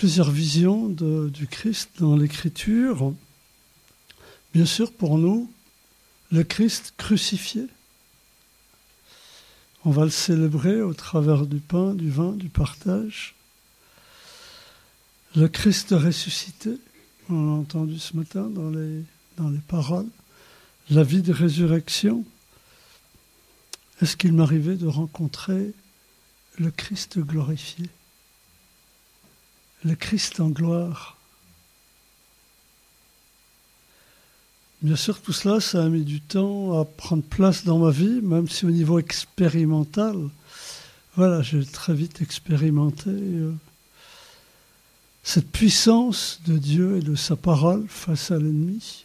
plusieurs visions du Christ dans l'Écriture. Bien sûr, pour nous, le Christ crucifié. On va le célébrer au travers du pain, du vin, du partage. Le Christ ressuscité, on l'a entendu ce matin dans les paroles. La vie de résurrection. Est-ce qu'il m'arrivait de rencontrer le Christ glorifié? Le Christ en gloire. Bien sûr, tout cela, ça a mis du temps à prendre place dans ma vie, même si au niveau expérimental, voilà, j'ai très vite expérimenté cette puissance de Dieu et de sa parole face à l'ennemi.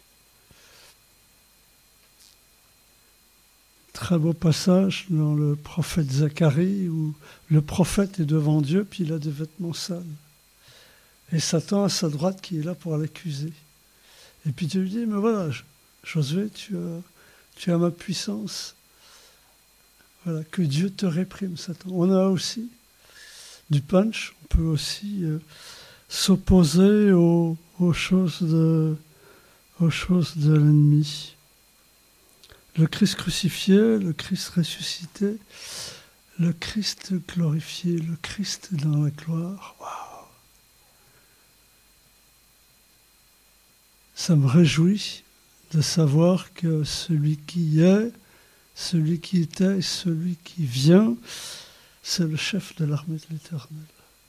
Très beau passage dans le prophète Zacharie où le prophète est devant Dieu puis il a des vêtements sales. Et Satan à sa droite qui est là pour l'accuser. Et puis Dieu lui dit, mais voilà, Josué, tu as ma puissance. Voilà, que Dieu te réprime, Satan. On a aussi du punch, on peut aussi s'opposer aux choses de l'ennemi. Le Christ crucifié, le Christ ressuscité, le Christ glorifié, le Christ dans la gloire. Waouh! Ça me réjouit de savoir que celui qui est, celui qui était et celui qui vient, c'est le chef de l'armée de l'Éternel.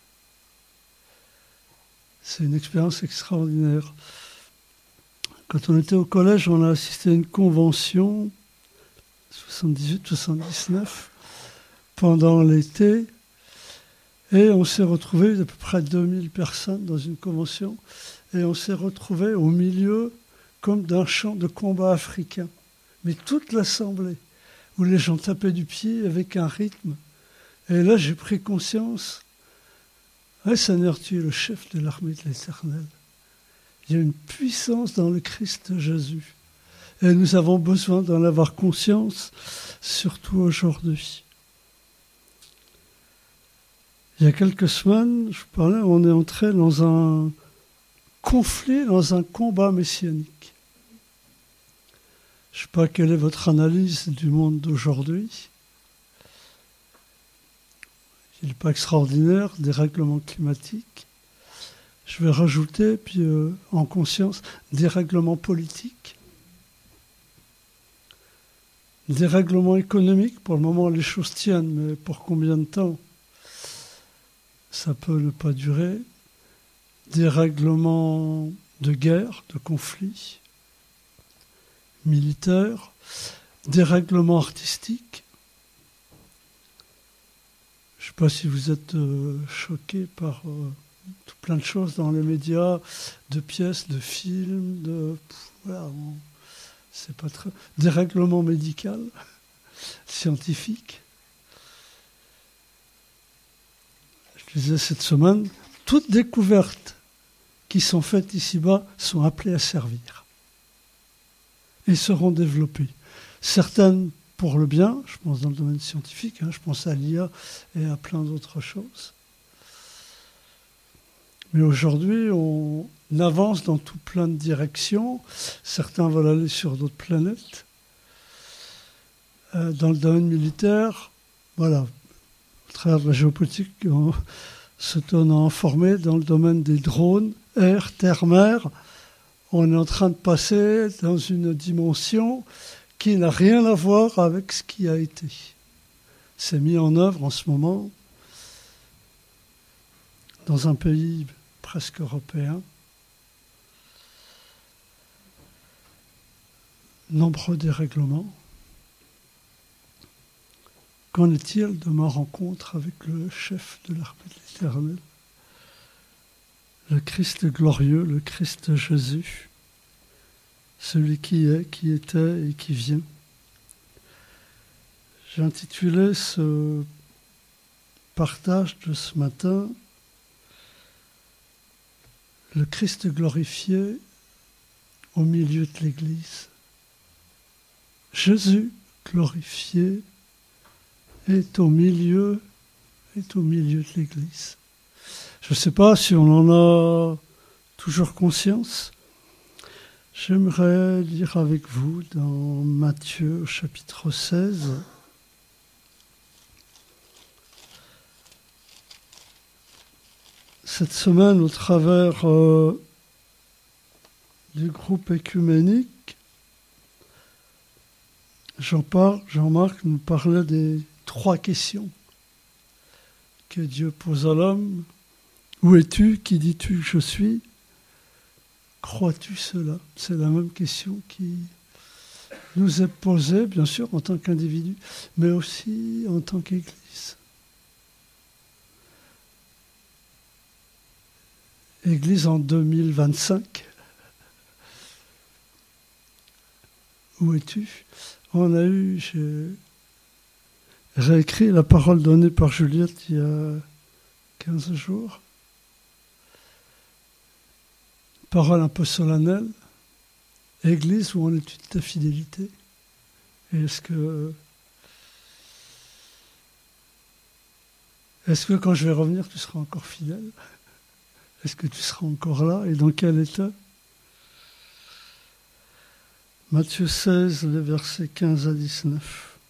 C'est une expérience extraordinaire. Quand on était au collège, on a assisté à une convention 78-79 pendant l'été et on s'est retrouvés à peu près 2000 personnes dans une convention et on s'est retrouvés au milieu comme d'un champ de combat africain. Mais toute l'assemblée où les gens tapaient du pied avec un rythme. Et là, j'ai pris conscience, Seigneur, tu es le chef de l'armée de l'Éternel. Il y a une puissance dans le Christ Jésus. Et nous avons besoin d'en avoir conscience, surtout aujourd'hui. Il y a quelques semaines, je parlais, on est entré dans un conflit, dans un combat messianique. Je ne sais pas quelle est votre analyse du monde d'aujourd'hui. Il n'est pas extraordinaire, des règlements climatiques. Je vais rajouter, puis en conscience, des règlements politiques. Des règlements économiques, pour le moment les choses tiennent, mais pour combien de temps? Ça peut ne pas durer. Des règlements de guerre, de conflit, militaires, des règlements artistiques. Je ne sais pas si vous êtes choqués par tout plein de choses dans les médias, de pièces, de films, voilà, c'est pas très... Des règlements médicaux, scientifiques. Je disais cette semaine, toutes découvertes qui sont faites ici-bas sont appelées à servir et seront développées. Certaines pour le bien, je pense dans le domaine scientifique, je pense à l'IA et à plein d'autres choses. Mais aujourd'hui, on avance dans tout plein de directions. Certains veulent aller sur d'autres planètes. Dans le domaine militaire, voilà, au travers de la géopolitique, on se tenant informé dans le domaine des drones, air, terre, mer. On est en train de passer dans une dimension qui n'a rien à voir avec ce qui a été. C'est mis en œuvre en ce moment dans un pays presque européen. Nombreux dérèglements. Qu'en est-il de ma rencontre avec le chef de l'armée de l'Éternel, le Christ glorieux, le Christ Jésus, celui qui est, qui était et qui vient? J'ai intitulé ce partage de ce matin « Le Christ glorifié au milieu de l'Église ». Jésus glorifié est au milieu de l'Église. Je ne sais pas si on en a toujours conscience. J'aimerais lire avec vous dans Matthieu au chapitre 16. Cette semaine, au travers du groupe œcuménique, Jean-Marc nous parlait des 3 questions que Dieu pose à l'homme. Où es-tu? Qui dis-tu que je suis? Crois-tu cela? C'est la même question qui nous est posée, bien sûr, en tant qu'individu, mais aussi en tant qu'Église. Église en 2025. Où es-tu? J'ai réécrit la parole donnée par Juliette il y a 15 jours. Parole un peu solennelle. Église, où en es-tu de ta fidélité? Et est-ce que quand je vais revenir, tu seras encore fidèle? Est-ce que tu seras encore là? Et dans quel état? Matthieu 16, les versets 15 à 19.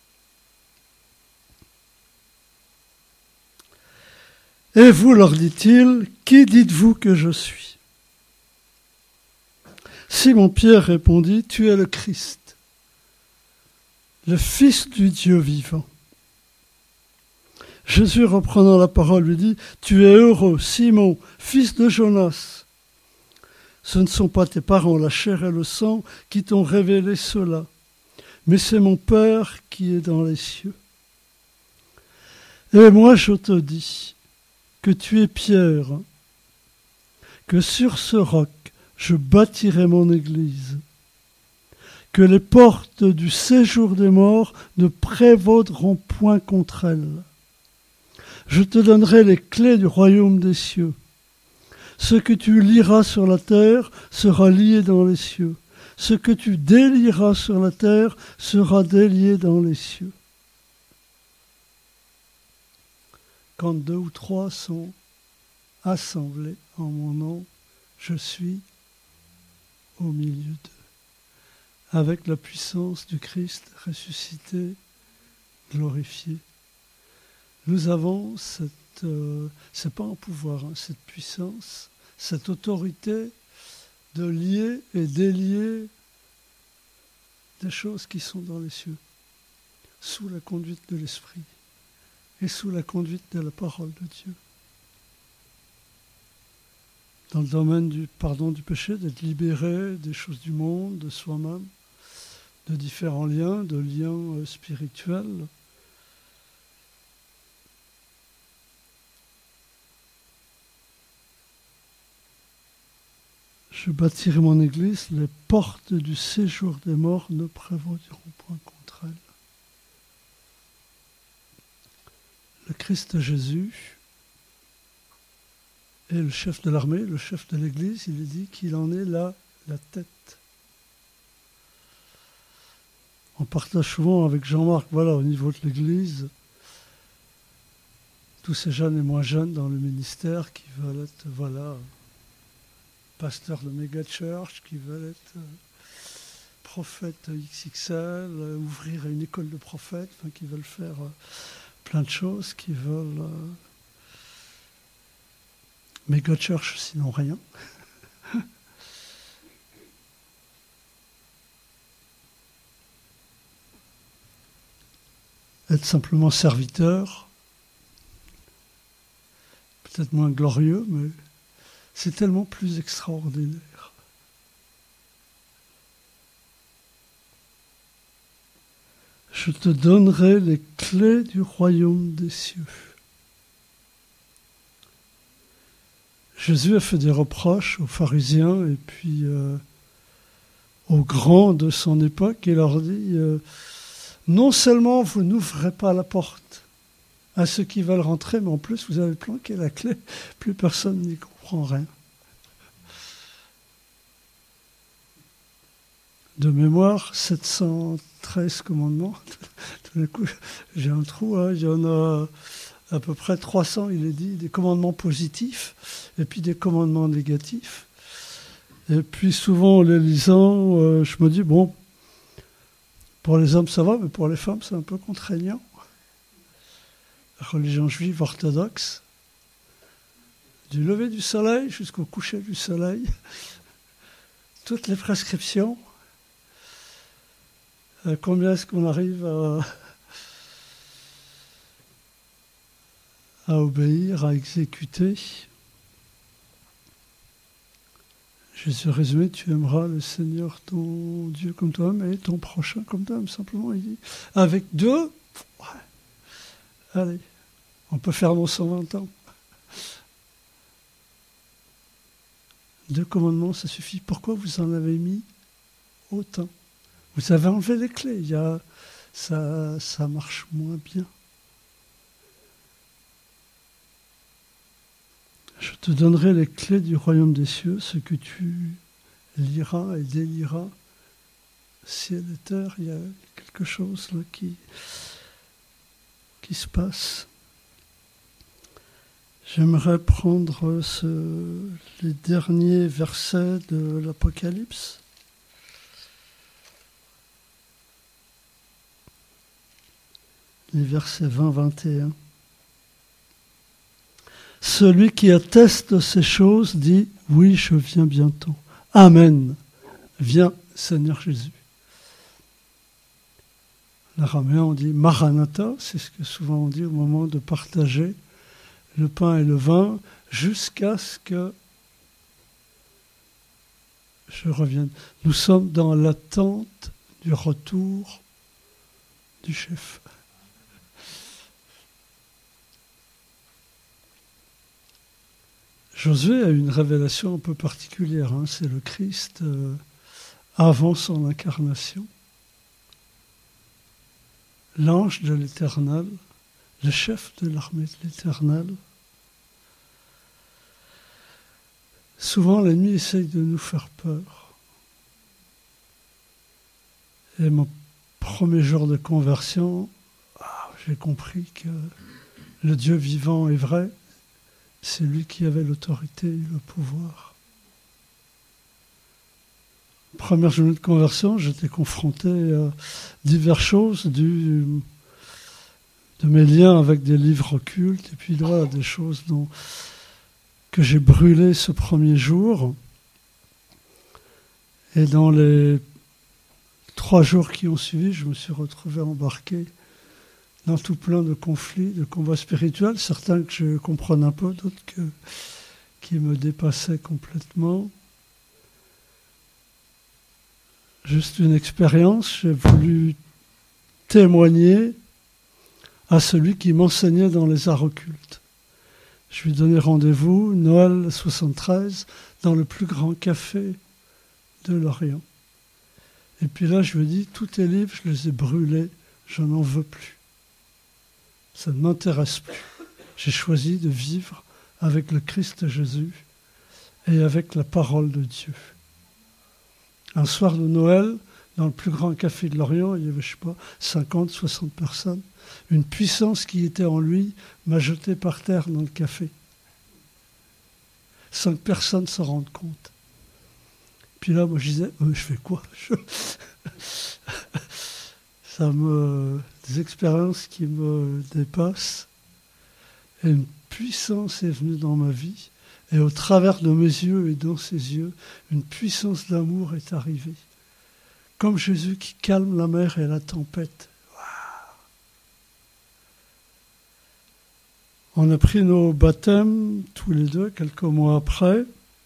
Et vous, leur dit-il, qui dites-vous que je suis? Simon-Pierre répondit, tu es le Christ, le Fils du Dieu vivant. Jésus, reprenant la parole, lui dit, tu es heureux, Simon, fils de Jonas. Ce ne sont pas tes parents, la chair et le sang, qui t'ont révélé cela, mais c'est mon Père qui est dans les cieux. Et moi je te dis que tu es Pierre, que sur ce roc je bâtirai mon église, que les portes du séjour des morts ne prévaudront point contre elle. Je te donnerai les clés du royaume des cieux. Ce que tu lieras sur la terre sera lié dans les cieux. Ce que tu délieras sur la terre sera délié dans les cieux. Quand 2 ou 3 sont assemblés en mon nom, je suis au milieu d'eux. Avec la puissance du Christ ressuscité, glorifié. Nous avons c'est pas un pouvoir, cette puissance, cette autorité de lier et délier des choses qui sont dans les cieux, sous la conduite de l'Esprit et sous la conduite de la parole de Dieu. Dans le domaine du pardon du péché, d'être libéré des choses du monde, de soi-même, de différents liens, de liens spirituels. Je bâtirai mon église, les portes du séjour des morts ne prévaudront point contre elle. Le Christ Jésus est le chef de l'armée, le chef de l'église, il dit qu'il en est là la tête. On partage souvent avec Jean-Marc, au niveau de l'église, tous ces jeunes et moins jeunes dans le ministère qui veulent être, pasteurs de méga church, qui veulent être prophètes XXL, ouvrir une école de prophètes, qui veulent faire plein de choses, qui veulent méga church sinon rien. Être simplement serviteur, peut-être moins glorieux, mais c'est tellement plus extraordinaire. Je te donnerai les clés du royaume des cieux. Jésus a fait des reproches aux pharisiens et puis aux grands de son époque. Il leur dit, non seulement vous n'ouvrez pas la porte à ceux qui veulent rentrer, mais en plus vous avez planqué la clé, plus personne n'y comprend rien. De mémoire, 713 commandements. Tout d'un coup, j'ai un trou. Il y en a à peu près 300, il est dit, des commandements positifs et puis des commandements négatifs. Et puis souvent, en les lisant, je me dis, bon, pour les hommes ça va, mais pour les femmes c'est un peu contraignant. La religion juive orthodoxe, du lever du soleil jusqu'au coucher du soleil, toutes les prescriptions, combien est-ce qu'on arrive à obéir, à exécuter. Jésus résumé, tu aimeras le Seigneur ton Dieu comme toi-même et ton prochain comme toi-même. Simplement, il dit, avec deux, ouais, allez, on peut faire nos 120 ans. 2 commandements, ça suffit. Pourquoi vous en avez mis autant? Vous avez enlevé les clés. Ça marche moins bien. Je te donnerai les clés du royaume des cieux, ce que tu liras et déliras. Ciel et terre, il y a quelque chose là qui se passe. J'aimerais prendre les derniers versets de l'Apocalypse. Les versets 20-21. Celui qui atteste ces choses dit « Oui, je viens bientôt. Amen. Viens, Seigneur Jésus. » L'araméen, on dit « Maranatha », c'est ce que souvent on dit au moment de partager le pain et le vin, jusqu'à ce que je revienne. Nous sommes dans l'attente du retour du chef. Josué a une révélation un peu particulière, hein, c'est le Christ avant son incarnation. L'ange de l'Éternel, le chef de l'armée de l'Éternel. Souvent, l'ennemi essaye de nous faire peur. Et mon premier jour de conversion, j'ai compris que le Dieu vivant et vrai, c'est lui qui avait l'autorité et le pouvoir. Première journée de conversion, j'étais confronté à diverses choses, de mes liens avec des livres occultes, et puis voilà, des choses que j'ai brûlées ce premier jour. Et dans les 3 jours qui ont suivi, je me suis retrouvé embarqué dans tout plein de conflits, de combats spirituels, certains que je comprenais un peu, d'autres qui me dépassaient complètement. Juste une expérience, j'ai voulu témoigner à celui qui m'enseignait dans les arts occultes. Je lui ai donné rendez-vous, Noël 73, dans le plus grand café de l'Orient. Et puis là, je lui ai dit, tous tes livres, je les ai brûlés, je n'en veux plus. Ça ne m'intéresse plus. J'ai choisi de vivre avec le Christ Jésus et avec la parole de Dieu. Un soir de Noël, dans le plus grand café de l'Orient, il y avait, 50, 60 personnes. Une puissance qui était en lui m'a jeté par terre dans le café. Sans que personne s'en rende compte. Puis là, moi, je disais, je fais quoi? Des expériences qui me dépassent. Et une puissance est venue dans ma vie. Et au travers de mes yeux et dans ses yeux, une puissance d'amour est arrivée. Comme Jésus qui calme la mer et la tempête. On a pris nos baptêmes tous les deux, quelques mois après.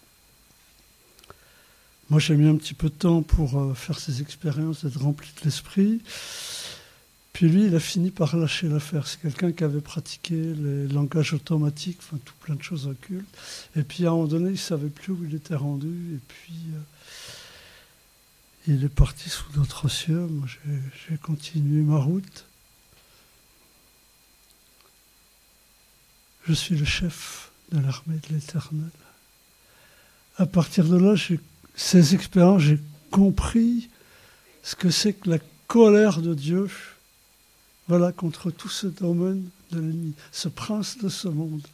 Moi, j'ai mis un petit peu de temps pour faire ces expériences, d'être rempli de l'esprit. Puis lui, il a fini par lâcher l'affaire. C'est quelqu'un qui avait pratiqué les langages automatiques, enfin tout plein de choses occultes. Et puis à un moment donné, il ne savait plus où il était rendu. Et puis il est parti sous d'autres cieux. Moi, j'ai continué ma route. Je suis le chef de l'armée de l'Éternel. À partir de là, ces expériences, j'ai compris ce que c'est que la colère de Dieu Voilà, contre tout ce domaine de l'ennemi, ce prince de ce monde.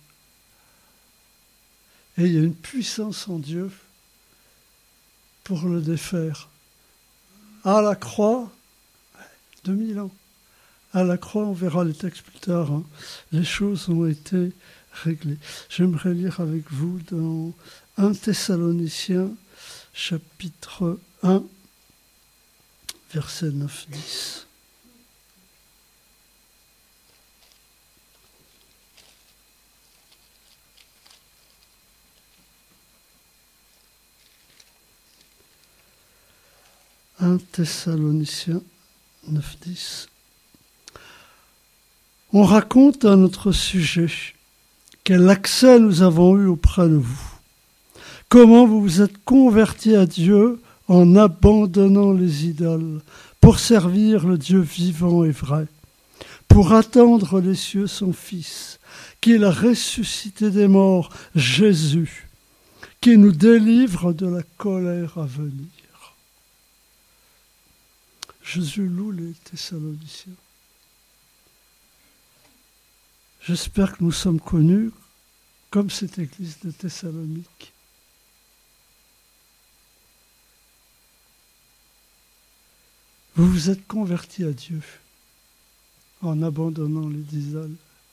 Et il y a une puissance en Dieu pour le défaire. À la croix, 2000 ans. À la croix, on verra les textes plus tard, hein, les choses ont été réglées. J'aimerais lire avec vous dans 1 Thessaloniciens, chapitre 1, versets 9-10. « 1 Thessaloniciens 9-10. On raconte à notre sujet quel accès nous avons eu auprès de vous. Comment vous vous êtes convertis à Dieu en abandonnant les idoles pour servir le Dieu vivant et vrai, pour attendre les cieux son Fils, qu'il a ressuscité des morts, Jésus, qui nous délivre de la colère à venir. » Jésus loue les Thessaloniciens. J'espère que nous sommes connus comme cette église de Thessalonique. Vous vous êtes convertis à Dieu en abandonnant les idoles.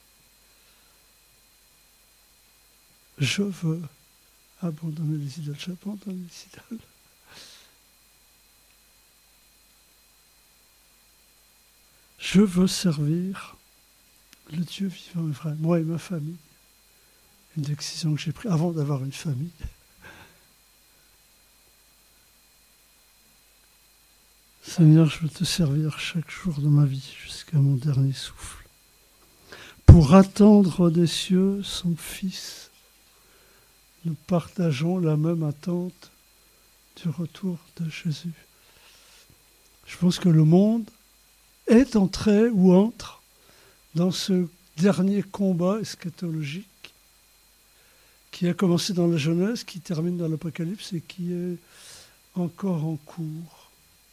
Je veux abandonner les idoles. J'abandonne les idoles. Je veux servir le Dieu vivant et vrai, moi et ma famille. Une décision que j'ai prise avant d'avoir une famille. Seigneur, je veux te servir chaque jour de ma vie jusqu'à mon dernier souffle. Pour attendre des cieux son Fils, nous partageons la même attente du retour de Jésus. Je pense que le monde est entré ou entre dans ce dernier combat eschatologique qui a commencé dans la Genèse, qui termine dans l'Apocalypse et qui est encore en cours.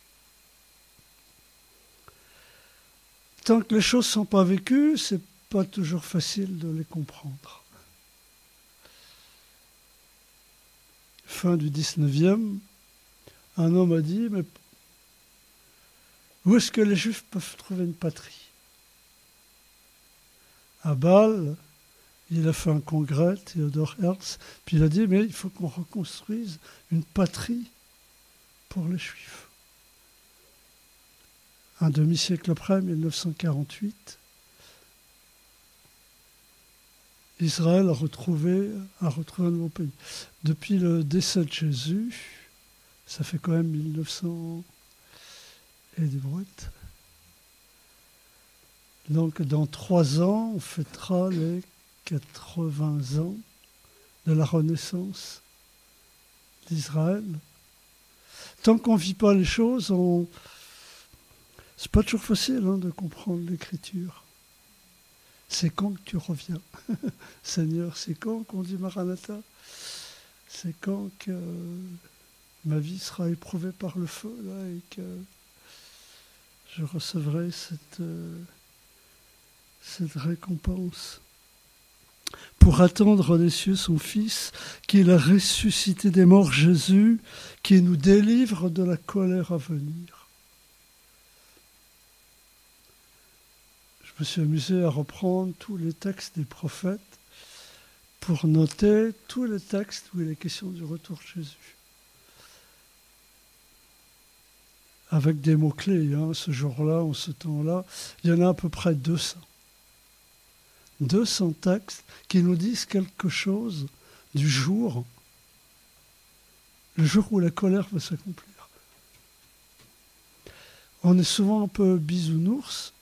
Tant que les choses ne sont pas vécues, ce n'est pas toujours facile de les comprendre. Fin du 19e, un homme a dit, mais où est-ce que les Juifs peuvent trouver une patrie ? À Bâle, il a fait un congrès, Theodor Herzl, puis il a dit, mais il faut qu'on reconstruise une patrie pour les Juifs. Un demi-siècle après, 1948, Israël a retrouvé un nouveau pays. Depuis le décès de Jésus, ça fait quand même 1900 et des brouettes. Donc dans 3 ans, on fêtera les 80 ans de la renaissance d'Israël. Tant qu'on ne vit pas les choses, c'est pas toujours facile de comprendre l'Écriture. C'est quand que tu reviens, Seigneur, c'est quand qu'on dit Maranatha, c'est quand que ma vie sera éprouvée par le feu là, et que je recevrai cette récompense. Pour attendre des cieux son Fils, qu'il a ressuscité des morts, Jésus, qui nous délivre de la colère à venir. Je me suis amusé à reprendre tous les textes des prophètes pour noter tous les textes où il est question du retour de Jésus. Avec des mots-clés, ce jour-là, en ce temps-là, il y en a à peu près 200. 200 textes qui nous disent quelque chose du jour, le jour où la colère va s'accomplir. On est souvent un peu bisounours.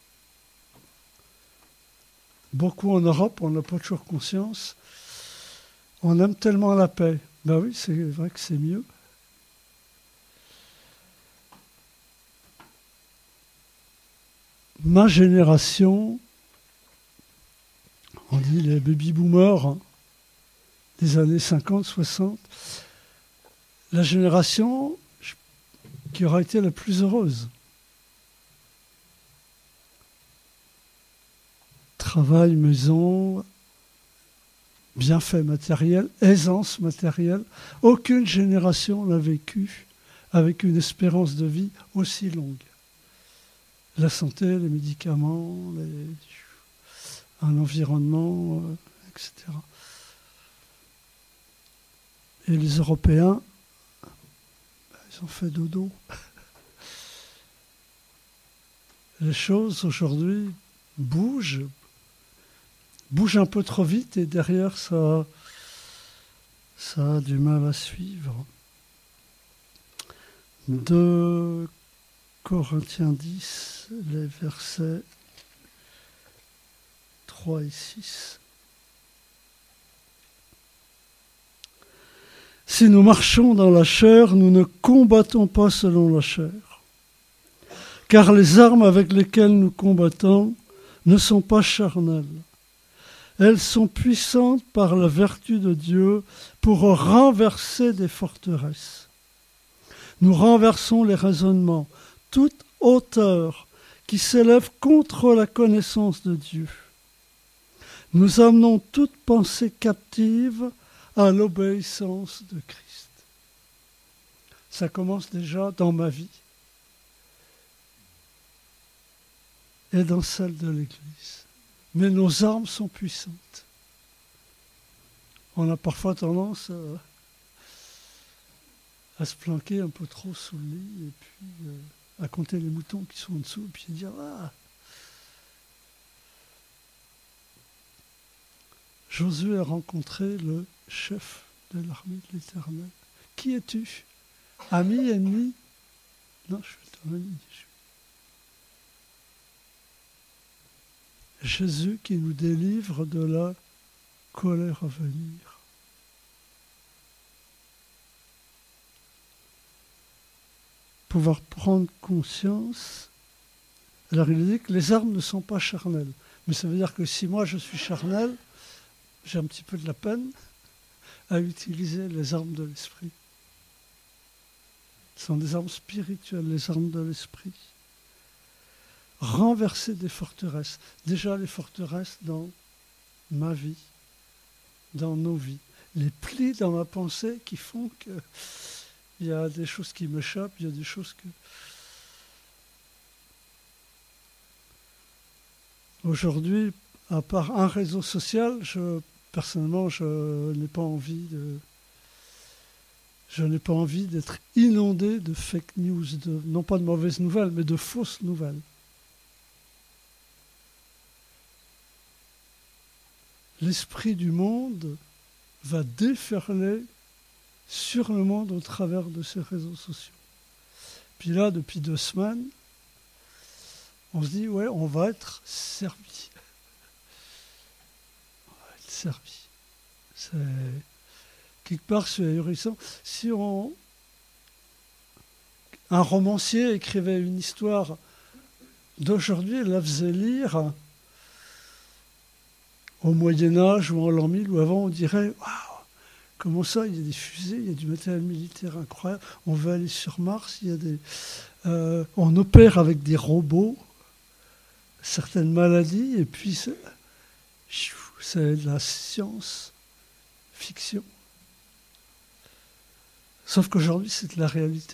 Beaucoup en Europe, on n'a pas toujours conscience. On aime tellement la paix. Ben oui, c'est vrai que c'est mieux. Ma génération, on dit les baby-boomers des années 50, 60, la génération qui aura été la plus heureuse. travail, maison, bienfait matériel, aisance matérielle. Aucune génération n'a vécu avec une espérance de vie aussi longue. La santé, les médicaments, un environnement, etc. Et les Européens, ils ont fait dodo. Les choses aujourd'hui bougent un peu trop vite et derrière ça a du mal à suivre. 2 Corinthiens 10, les versets 3 et 6. Si nous marchons dans la chair, nous ne combattons pas selon la chair. Car les armes avec lesquelles nous combattons ne sont pas charnelles. Elles sont puissantes par la vertu de Dieu pour renverser des forteresses. Nous renversons les raisonnements, toute hauteur qui s'élève contre la connaissance de Dieu. Nous amenons toute pensée captive à l'obéissance de Christ. Ça commence déjà dans ma vie et dans celle de l'Église. Mais nos armes sont puissantes. On a parfois tendance à se planquer un peu trop sous le lit et puis à compter les moutons qui sont en dessous et puis à dire « Ah !» Josué a rencontré le chef de l'armée de l'Éternel. « Qui es-tu? Ami, ennemi ?» « Non, je suis ton ami. » Jésus qui nous délivre de la colère à venir. Pouvoir prendre conscience. Alors il dit que les armes ne sont pas charnelles. Mais ça veut dire que si moi je suis charnel, j'ai un petit peu de la peine à utiliser les armes de l'esprit. Ce sont des armes spirituelles, les armes de l'esprit. Renverser des forteresses. Déjà les forteresses dans ma vie, dans nos vies. Les plis dans ma pensée qui font qu'il y a des choses qui m'échappent, il y a des choses que... Aujourd'hui, à part un réseau social, personnellement, je n'ai pas envie d'être inondé de fake news, non pas de mauvaises nouvelles, mais de fausses nouvelles. L'esprit du monde va déferler sur le monde au travers de ces réseaux sociaux. Puis là, depuis 2 semaines, on se dit, ouais, on va être servi. On va être servi. Quelque part, c'est ahurissant. Si un romancier écrivait une histoire d'aujourd'hui et la faisait lire au Moyen-Âge ou en l'an 1000 ou avant, on dirait « Waouh, comment ça, il y a des fusées, il y a du matériel militaire incroyable, on veut aller sur Mars, on opère avec des robots certaines maladies, et puis c'est de la science-fiction. » Sauf qu'aujourd'hui, c'est de la réalité.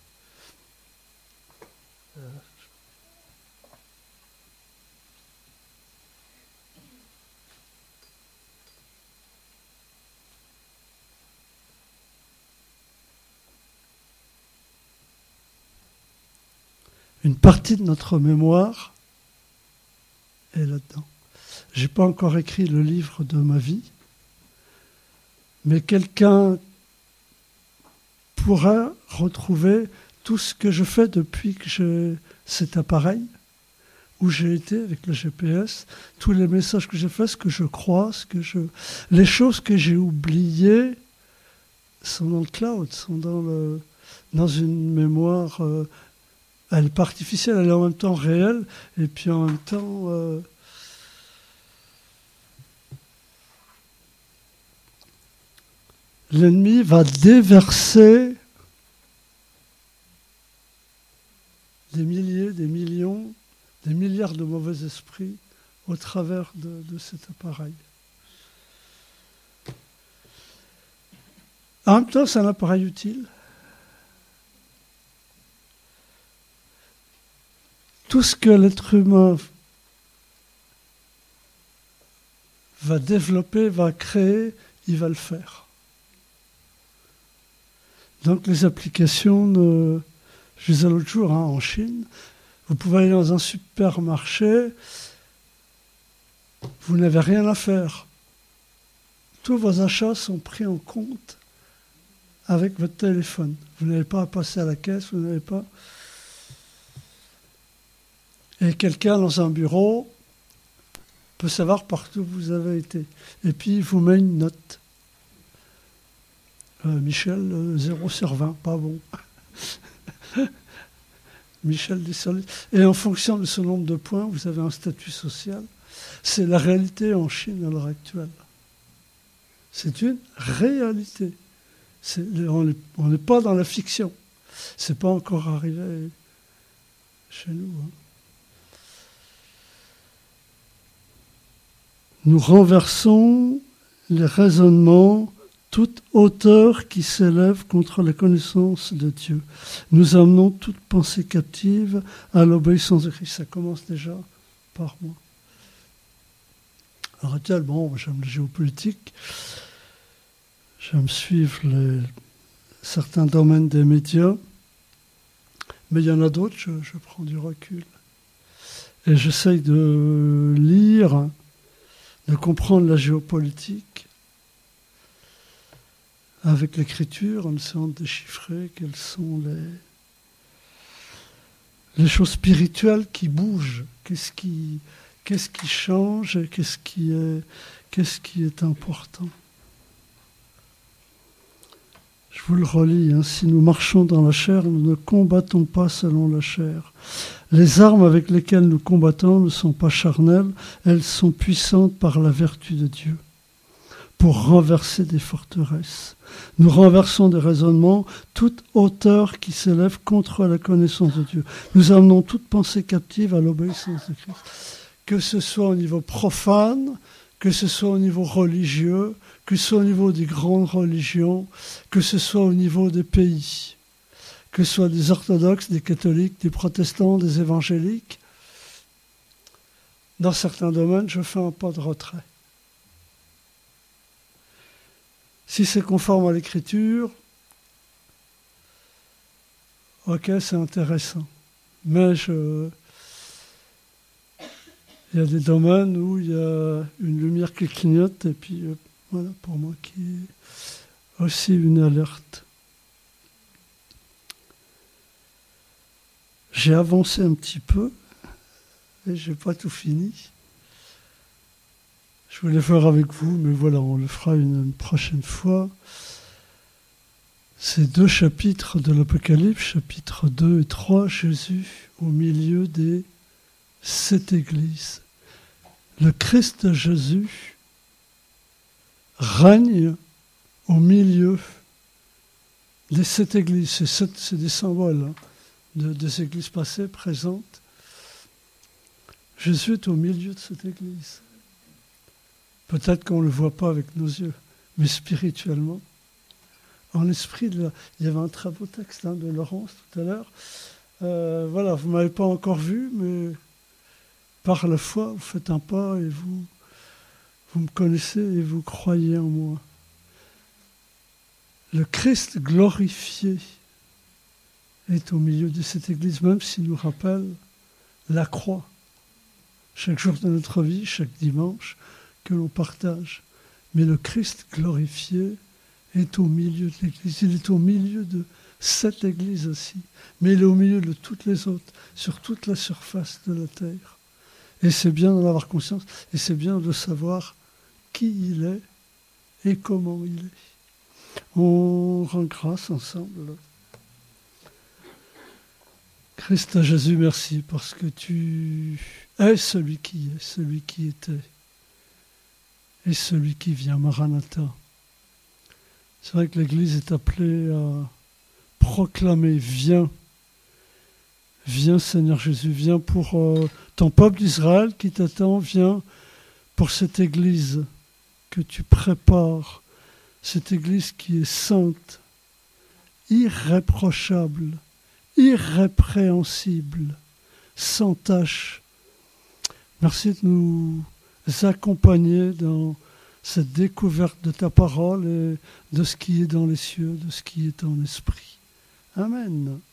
Une partie de notre mémoire est là-dedans. Je n'ai pas encore écrit le livre de ma vie, mais quelqu'un pourra retrouver tout ce que je fais depuis que j'ai cet appareil, où j'ai été avec le GPS, tous les messages que j'ai faits, ce que je crois, les choses que j'ai oubliées sont dans le cloud, sont dans une mémoire... elle n'est pas artificielle, elle est en même temps réelle, et puis en même temps... l'ennemi va déverser des milliers, des millions, des milliards de mauvais esprits au travers de cet appareil. En même temps, c'est un appareil utile. Tout ce que l'être humain va développer, va créer, il va le faire. Donc les applications, je disais l'autre jour, en Chine, vous pouvez aller dans un supermarché, vous n'avez rien à faire. Tous vos achats sont pris en compte avec votre téléphone. Vous n'avez pas à passer à la caisse, vous n'avez pas... Et quelqu'un dans un bureau peut savoir partout où vous avez été. Et puis il vous met une note. Michel, 0/20, pas bon. Michel désolé. Et en fonction de ce nombre de points, vous avez un statut social. C'est la réalité en Chine à l'heure actuelle. C'est une réalité. On n'est pas dans la fiction. C'est pas encore arrivé chez nous. Nous renversons les raisonnements, toute hauteur qui s'élève contre la connaissance de Dieu. Nous amenons toute pensée captive à l'obéissance de Christ. Ça commence déjà par moi. Alors, j'aime la géopolitique, j'aime suivre certains domaines des médias, mais il y en a d'autres, je prends du recul. Et j'essaye de lire, de comprendre la géopolitique avec l'écriture, en essayant de déchiffrer quelles sont les choses spirituelles qui bougent, qu'est-ce qui change et qu'est-ce qui est important. Je vous le relis, si nous marchons dans la chair, nous ne combattons pas selon la chair. Les armes avec lesquelles nous combattons ne sont pas charnelles, elles sont puissantes par la vertu de Dieu, pour renverser des forteresses. Nous renversons des raisonnements, toute hauteur qui s'élève contre la connaissance de Dieu. Nous amenons toute pensée captive à l'obéissance de Christ. Que ce soit au niveau profane, que ce soit au niveau religieux, que ce soit au niveau des grandes religions, que ce soit au niveau des pays, que ce soit des orthodoxes, des catholiques, des protestants, des évangéliques. Dans certains domaines, je fais un pas de retrait. Si c'est conforme à l'écriture, ok, c'est intéressant. Mais il y a des domaines où il y a une lumière qui clignote et puis voilà, pour moi, qui est aussi une alerte. J'ai avancé un petit peu et je n'ai pas tout fini. Je voulais faire avec vous, mais voilà, on le fera une prochaine fois. Ces 2 chapitres de l'Apocalypse, chapitres 2 et 3, Jésus au milieu des 7 églises. Le Christ Jésus règne au milieu des 7 églises. C'est des symboles des églises passées, présentes. Jésus est au milieu de cette église. Peut-être qu'on ne le voit pas avec nos yeux, mais spirituellement, en esprit, il y avait un très beau texte de Laurence tout à l'heure. Voilà, vous ne m'avez pas encore vu, mais par la foi, vous faites un pas et vous me connaissez et vous croyez en moi. Le Christ glorifié est au milieu de cette église, même s'il nous rappelle la croix. Chaque jour de notre vie, chaque dimanche, que l'on partage. Mais le Christ glorifié est au milieu de l'Église. Il est au milieu de cette Église aussi. Mais il est au milieu de toutes les autres, sur toute la surface de la terre. Et c'est bien d'en avoir conscience, et c'est bien de savoir qui il est et comment il est. On rend grâce ensemble. Christ à Jésus, merci, parce que tu es celui qui est, celui qui était. Et celui qui vient, Maranatha. C'est vrai que l'Église est appelée à proclamer, viens Viens Seigneur Jésus, viens pour ton peuple d'Israël qui t'attend, viens pour cette Église que tu prépares, cette Église qui est sainte, irréprochable, irrépréhensible, sans tache. Merci de nous accompagner dans cette découverte de ta parole et de ce qui est dans les cieux, de ce qui est en esprit. Amen.